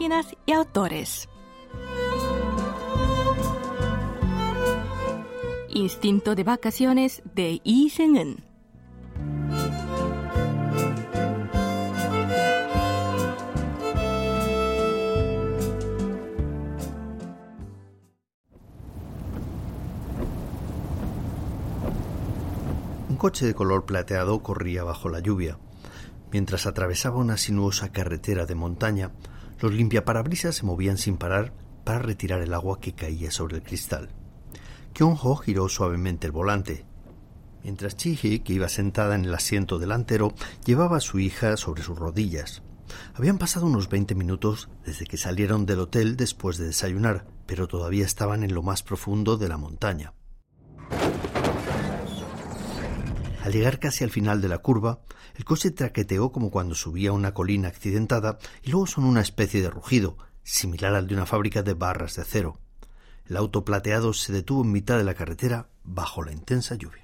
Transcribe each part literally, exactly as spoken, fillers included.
Páginas y autores. Instinto de vacaciones de Lee Seung-eun. Un coche de color plateado corría bajo la lluvia. Mientras atravesaba una sinuosa carretera de montaña, los limpiaparabrisas se movían sin parar para retirar el agua que caía sobre el cristal. Kyung-ho giró suavemente el volante, mientras Chi-hee, que iba sentada en el asiento delantero, llevaba a su hija sobre sus rodillas. Habían pasado unos veinte minutos desde que salieron del hotel después de desayunar, pero todavía estaban en lo más profundo de la montaña. Al llegar casi al final de la curva, el coche traqueteó como cuando subía una colina accidentada y luego sonó una especie de rugido, similar al de una fábrica de barras de acero. El auto plateado se detuvo en mitad de la carretera bajo la intensa lluvia.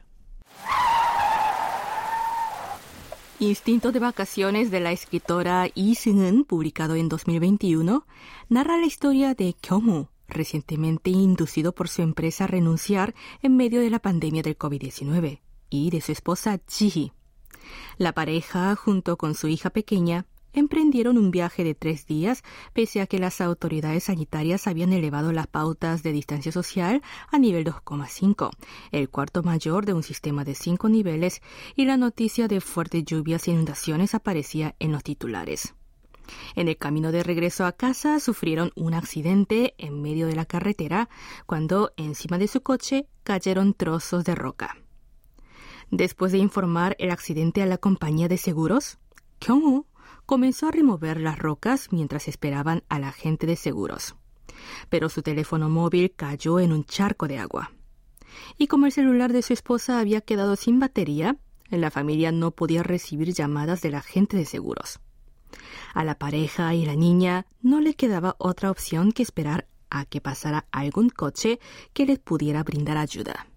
Instinto de vacaciones de la escritora Lee Seung-eun, publicado en dos mil veintiuno, narra la historia de Kyung-ho, recientemente inducido por su empresa a renunciar en medio de la pandemia del covid diecinueve, y de su esposa Chi-hee. La pareja, junto con su hija pequeña, emprendieron un viaje de tres días, pese a que las autoridades sanitarias habían elevado las pautas de distancia social a nivel dos coma cinco, el cuarto mayor de un sistema de cinco niveles, y la noticia de fuertes lluvias e inundaciones aparecía en los titulares. En el camino de regreso a casa sufrieron un accidente en medio de la carretera, cuando encima de su coche cayeron trozos de roca. Después de informar el accidente a la compañía de seguros, Kyung-ho comenzó a remover las rocas mientras esperaban al agente de seguros. Pero su teléfono móvil cayó en un charco de agua. Y como el celular de su esposa había quedado sin batería, la familia no podía recibir llamadas del agente de seguros. A la pareja y la niña no le quedaba otra opción que esperar a que pasara algún coche que les pudiera brindar ayuda.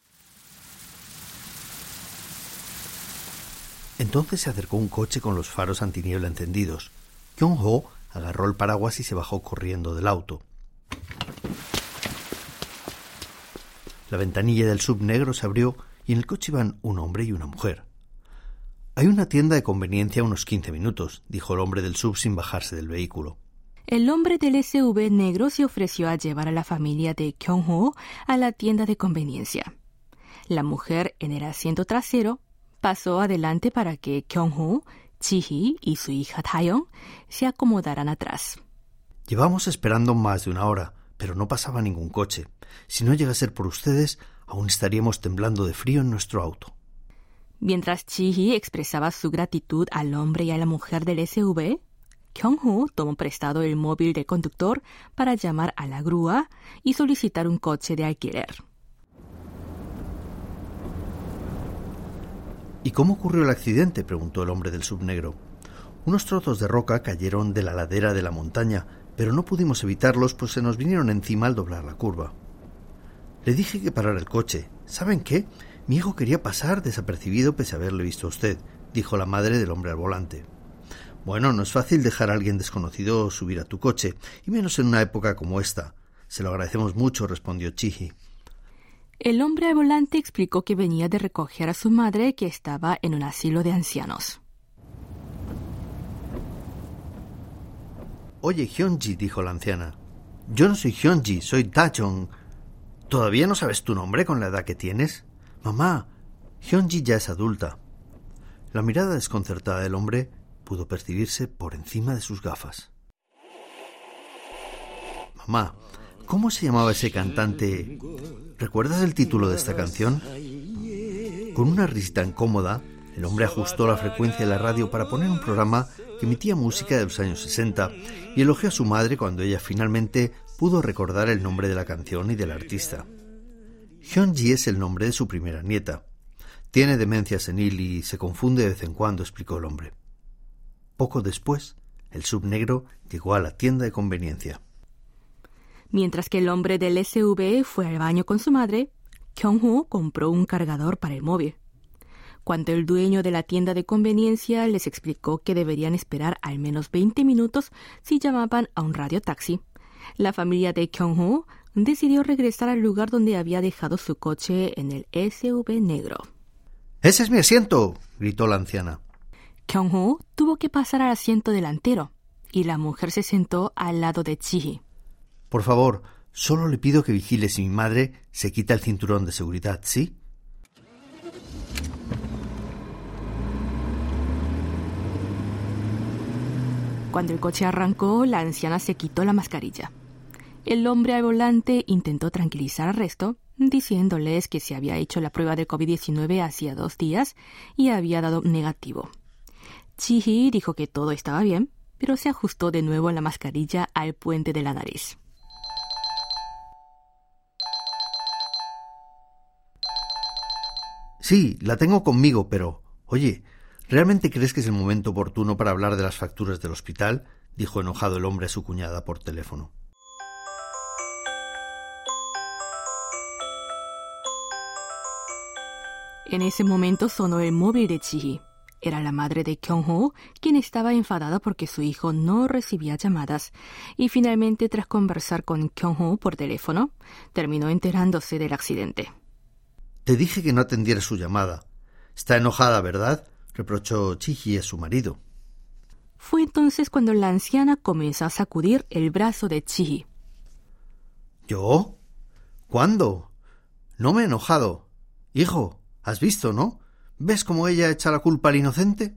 Entonces se acercó un coche con los faros antiniebla encendidos. Kyung-ho agarró el paraguas y se bajó corriendo del auto. La ventanilla del sub negro se abrió y en el coche iban un hombre y una mujer. «Hay una tienda de conveniencia a unos quince minutos», dijo el hombre del sub sin bajarse del vehículo. El hombre del S U V negro se ofreció a llevar a la familia de Kyung-ho a la tienda de conveniencia. La mujer, en el asiento trasero, pasó adelante para que Kyung-ho, Chi-hee y su hija Taeyong se acomodaran atrás. «Llevamos esperando más de una hora, pero no pasaba ningún coche. Si no llega a ser por ustedes, aún estaríamos temblando de frío en nuestro auto». Mientras Chi-hee expresaba su gratitud al hombre y a la mujer del S U V, Kyung-ho tomó prestado el móvil del conductor para llamar a la grúa y solicitar un coche de alquiler. «¿Y cómo ocurrió el accidente?», preguntó el hombre del sub negro. «Unos trozos de roca cayeron de la ladera de la montaña, pero no pudimos evitarlos, pues se nos vinieron encima al doblar la curva. Le dije que parara el coche. ¿Saben qué? Mi hijo quería pasar desapercibido pese a haberle visto a usted», dijo la madre del hombre al volante. «Bueno, no es fácil dejar a alguien desconocido subir a tu coche, y menos en una época como esta. Se lo agradecemos mucho», respondió Chi-hee. El hombre al volante explicó que venía de recoger a su madre, que estaba en un asilo de ancianos. «Oye, Hyun-ji», dijo la anciana. «Yo no soy Hyun-ji, soy Da-jong. ¿Todavía no sabes tu nombre con la edad que tienes? Mamá, Hyun-ji ya es adulta». La mirada desconcertada del hombre pudo percibirse por encima de sus gafas. «Mamá, ¿cómo se llamaba ese cantante? ¿Recuerdas el título de esta canción?». Con una risita incómoda, el hombre ajustó la frecuencia de la radio para poner un programa que emitía música de los años sesenta y elogió a su madre cuando ella finalmente pudo recordar el nombre de la canción y del artista. Hyun-ji es el nombre de su primera nieta. Tiene demencia senil y se confunde de vez en cuando, explicó el hombre. Poco después, el sub negro llegó a la tienda de conveniencia. Mientras que el hombre del S U V fue al baño con su madre, Kyung-ho compró un cargador para el móvil. Cuando el dueño de la tienda de conveniencia les explicó que deberían esperar al menos veinte minutos si llamaban a un radiotaxi, la familia de Kyung-ho decidió regresar al lugar donde había dejado su coche en el S U V negro. ¡Ese es mi asiento!, gritó la anciana. Kyung-ho tuvo que pasar al asiento delantero y la mujer se sentó al lado de Ji-hee. Por favor, solo le pido que vigile si mi madre se quita el cinturón de seguridad, ¿sí? Cuando el coche arrancó, la anciana se quitó la mascarilla. El hombre al volante intentó tranquilizar al resto, diciéndoles que se había hecho la prueba de covid diecinueve hacía dos días y había dado negativo. Ji-hee dijo que todo estaba bien, pero se ajustó de nuevo la mascarilla al puente de la nariz. Sí, la tengo conmigo, pero... Oye, ¿realmente crees que es el momento oportuno para hablar de las facturas del hospital?, dijo enojado el hombre a su cuñada por teléfono. En ese momento sonó el móvil de Ji-hee. Era la madre de Kyung-ho, quien estaba enfadada porque su hijo no recibía llamadas, y finalmente, tras conversar con Kyung-ho por teléfono, terminó enterándose del accidente. Te dije que no atendiera su llamada. Está enojada, ¿verdad?, reprochó Ji-hee a su marido. Fue entonces cuando la anciana comenzó a sacudir el brazo de Ji-hee. ¿Yo? ¿Cuándo? No me he enojado. Hijo, ¿has visto, no? ¿Ves cómo ella echa la culpa al inocente?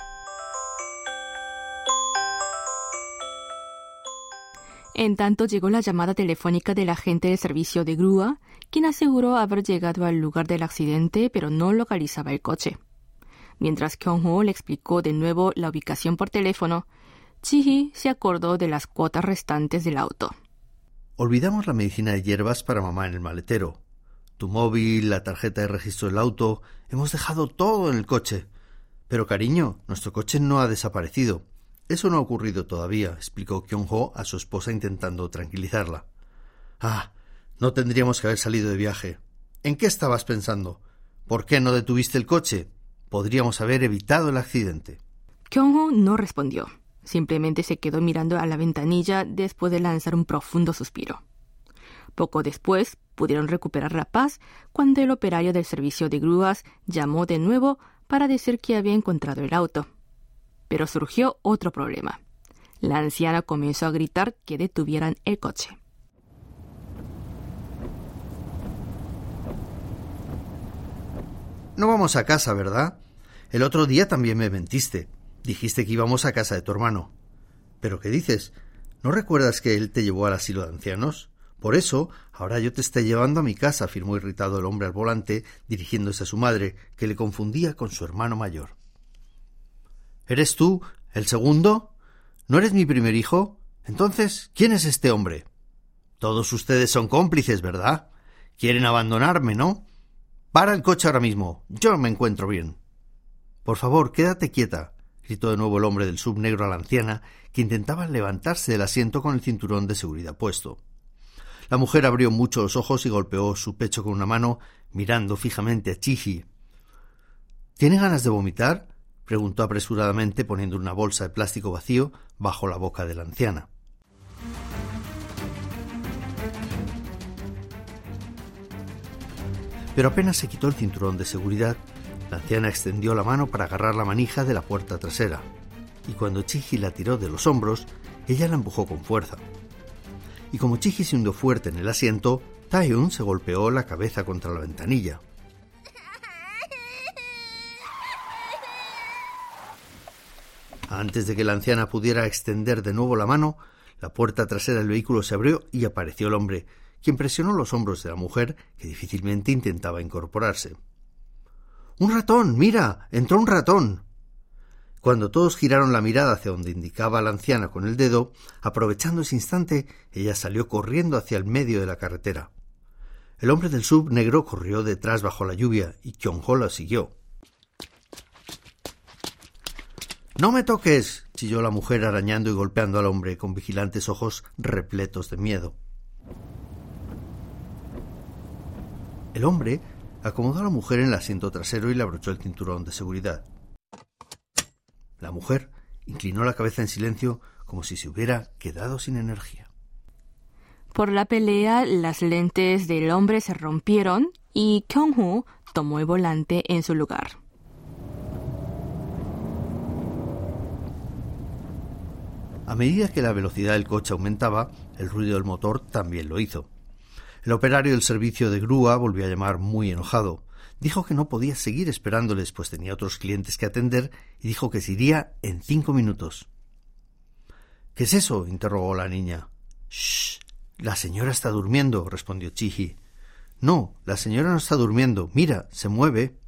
En tanto llegó la llamada telefónica del agente del servicio de grúa, quien aseguró haber llegado al lugar del accidente, pero no localizaba el coche. Mientras Kyung-ho le explicó de nuevo la ubicación por teléfono, Ji-hee se acordó de las cuotas restantes del auto. Olvidamos la medicina de hierbas para mamá en el maletero. Tu móvil, la tarjeta de registro del auto, hemos dejado todo en el coche. Pero cariño, nuestro coche no ha desaparecido. Eso no ha ocurrido todavía, explicó Kyung-ho a su esposa intentando tranquilizarla. Ah, no tendríamos que haber salido de viaje. ¿En qué estabas pensando? ¿Por qué no detuviste el coche? Podríamos haber evitado el accidente. Kyung-ho no respondió. Simplemente se quedó mirando a la ventanilla después de lanzar un profundo suspiro. Poco después, pudieron recuperar la paz cuando el operario del servicio de grúas llamó de nuevo para decir que había encontrado el auto. Pero surgió otro problema. La anciana comenzó a gritar que detuvieran el coche. No vamos a casa, ¿verdad? El otro día también me mentiste. Dijiste que íbamos a casa de tu hermano. ¿Pero qué dices? ¿No recuerdas que él te llevó al asilo de ancianos? Por eso, ahora yo te estoy llevando a mi casa, afirmó irritado el hombre al volante, dirigiéndose a su madre, que le confundía con su hermano mayor. ¿Eres tú, el segundo? ¿No eres mi primer hijo? Entonces, ¿quién es este hombre? Todos ustedes son cómplices, ¿verdad? Quieren abandonarme, ¿no? Para el coche ahora mismo. Yo me encuentro bien. Por favor, quédate quieta, gritó de nuevo el hombre del S U V negro a la anciana, que intentaba levantarse del asiento con el cinturón de seguridad puesto. La mujer abrió mucho los ojos y golpeó su pecho con una mano, mirando fijamente a Ji-hee. ¿Tiene ganas de vomitar?, preguntó apresuradamente, poniendo una bolsa de plástico vacío bajo la boca de la anciana. Pero apenas se quitó el cinturón de seguridad, la anciana extendió la mano para agarrar la manija de la puerta trasera, y cuando Ji-hee la tiró de los hombros, ella la empujó con fuerza. Y como Ji-hee se hundió fuerte en el asiento, Tae-eun se golpeó la cabeza contra la ventanilla. Antes de que la anciana pudiera extender de nuevo la mano, la puerta trasera del vehículo se abrió y apareció el hombre, quien presionó los hombros de la mujer, que difícilmente intentaba incorporarse. ¡Un ratón! ¡Mira! ¡Entró un ratón! Cuando todos giraron la mirada hacia donde indicaba la anciana con el dedo, aprovechando ese instante, ella salió corriendo hacia el medio de la carretera. El hombre del S U V negro corrió detrás bajo la lluvia y Kyung-ho la siguió. «¡No me toques!», chilló la mujer arañando y golpeando al hombre con vigilantes ojos repletos de miedo. El hombre Acomodó a la mujer en el asiento trasero y le abrochó el cinturón de seguridad. La mujer inclinó la cabeza en silencio como si se hubiera quedado sin energía. Por la pelea, las lentes del hombre se rompieron y Kyung-ho tomó el volante en su lugar. A medida que la velocidad del coche aumentaba, el ruido del motor también lo hizo. El operario del servicio de grúa volvió a llamar muy enojado. Dijo que no podía seguir esperándoles, pues tenía otros clientes que atender, y dijo que se iría en cinco minutos. ¿Qué es eso?, interrogó la niña. «Shh, la señora está durmiendo», respondió Chi-hee. «No, la señora no está durmiendo. Mira, se mueve».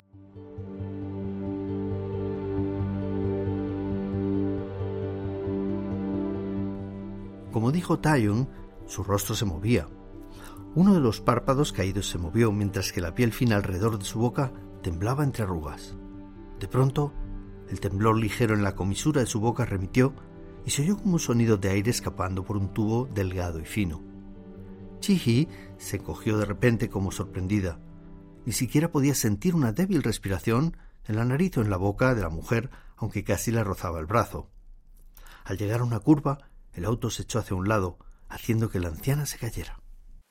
Como dijo Taeyong, su rostro se movía. Uno de los párpados caídos se movió, mientras que la piel fina alrededor de su boca temblaba entre arrugas. De pronto, el temblor ligero en la comisura de su boca remitió y se oyó como un sonido de aire escapando por un tubo delgado y fino. Chi-hee se encogió de repente como sorprendida. Ni siquiera podía sentir una débil respiración en la nariz o en la boca de la mujer, aunque casi le rozaba el brazo. Al llegar a una curva, el auto se echó hacia un lado, haciendo que la anciana se cayera.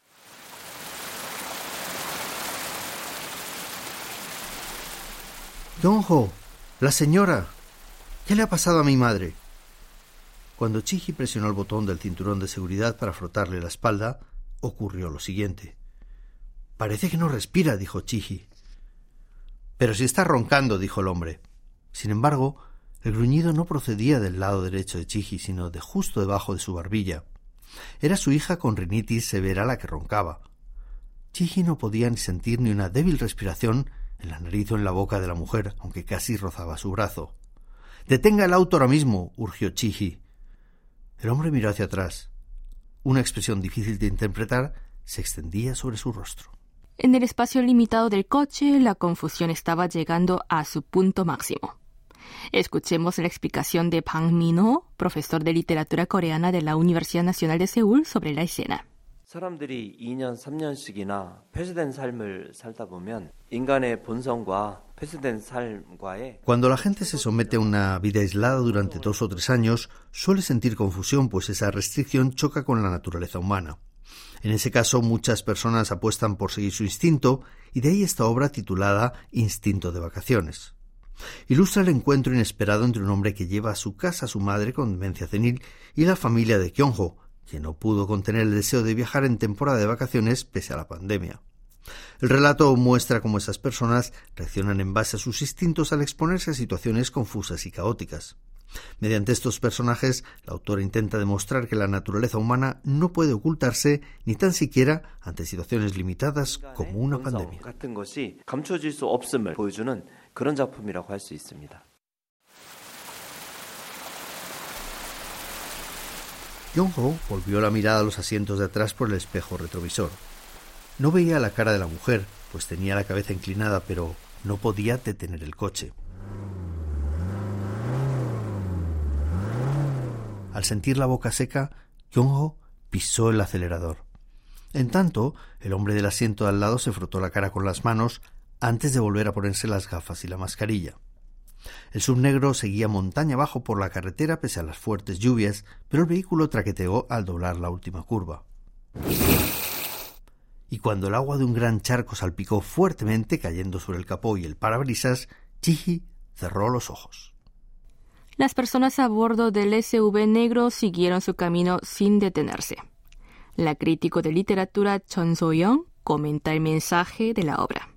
«Kyung-ho, la señora, ¿qué le ha pasado a mi madre?». Cuando Chi-hee presionó el botón del cinturón de seguridad para frotarle la espalda, ocurrió lo siguiente. «Parece que no respira», dijo Chi-hee. «Pero si está roncando», dijo el hombre. Sin embargo, el gruñido no procedía del lado derecho de Chi-hee, sino de justo debajo de su barbilla. Era su hija con rinitis severa la que roncaba. Chi-hee no podía ni sentir ni una débil respiración en la nariz o en la boca de la mujer, aunque casi rozaba su brazo. «Detenga el auto ahora mismo», urgió Chi-hee. El hombre miró hacia atrás. Una expresión difícil de interpretar se extendía sobre su rostro. En el espacio limitado del coche, la confusión estaba llegando a su punto máximo. Escuchemos la explicación de Bang Min-ho, profesor de literatura coreana de la Universidad Nacional de Seúl, sobre la escena. 사람들이 이 년, 삼 년씩이나 폐쇄된 삶을 살다 보면 인간의 본성과 폐쇄된 삶과의 Cuando la gente se somete a una vida aislada durante dos o tres años, suele sentir confusión, pues esa restricción choca con la naturaleza humana. En ese caso, muchas personas apuestan por seguir su instinto, y de ahí esta obra titulada Instinto de vacaciones. Ilustra el encuentro inesperado entre un hombre que lleva a su casa a su madre con demencia senil y la familia de Kyung-ho, que no pudo contener el deseo de viajar en temporada de vacaciones pese a la pandemia. El relato muestra cómo esas personas reaccionan en base a sus instintos al exponerse a situaciones confusas y caóticas. Mediante estos personajes, la autora intenta demostrar que la naturaleza humana no puede ocultarse ni tan siquiera ante situaciones limitadas como una pandemia. 같은 것이 감춰질 수 없음을 보여주는 그런 작품이라고 할 수 있습니다. Kyung-ho volvió la mirada a los asientos de atrás por el espejo retrovisor. No veía la cara de la mujer, pues tenía la cabeza inclinada, pero no podía detener el coche. Al sentir la boca seca, Kyung-ho pisó el acelerador. En tanto, el hombre del asiento de al lado se frotó la cara con las manos antes de volver a ponerse las gafas y la mascarilla. El subnegro seguía montaña abajo por la carretera pese a las fuertes lluvias, pero el vehículo traqueteó al doblar la última curva. Y cuando el agua de un gran charco salpicó fuertemente, cayendo sobre el capó y el parabrisas, Chi-hee cerró los ojos. Las personas a bordo del S U V negro siguieron su camino sin detenerse. La crítico de literatura Chon So-young comenta el mensaje de la obra.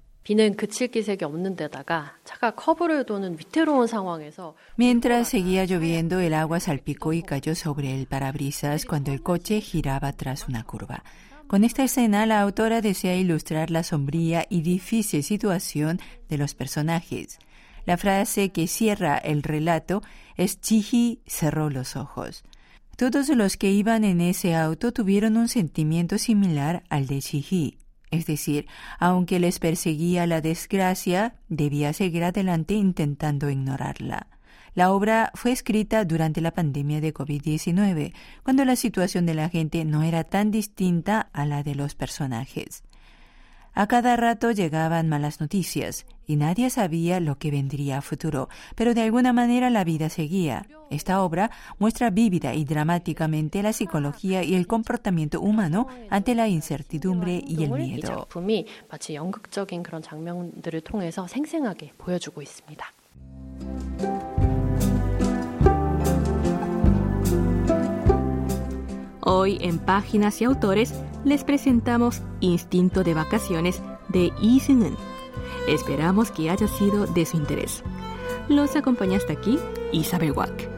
Mientras seguía lloviendo, el agua salpicó y cayó sobre el parabrisas cuando el coche giraba tras una curva. Con esta escena, la autora desea ilustrar la sombría y difícil situación de los personajes. La frase que cierra el relato es Chi-hee cerró los ojos. Todos los que iban en ese auto tuvieron un sentimiento similar al de Chi-hee. Es decir, aunque les perseguía la desgracia, debía seguir adelante intentando ignorarla. La obra fue escrita durante la pandemia de covid diecinueve, cuando la situación de la gente no era tan distinta a la de los personajes. A cada rato llegaban malas noticias y nadie sabía lo que vendría a futuro, pero de alguna manera la vida seguía. Esta obra muestra vívida y dramáticamente la psicología y el comportamiento humano ante la incertidumbre y el miedo. 이 작품이 마치 연극적인 그런 장면들을 통해서 생생하게 보여주고 있습니다. Hoy en Páginas y Autores les presentamos Instinto de Vacaciones de Lee Seung-eun. Esperamos que haya sido de su interés. Los acompaña hasta aquí Isabel Wack.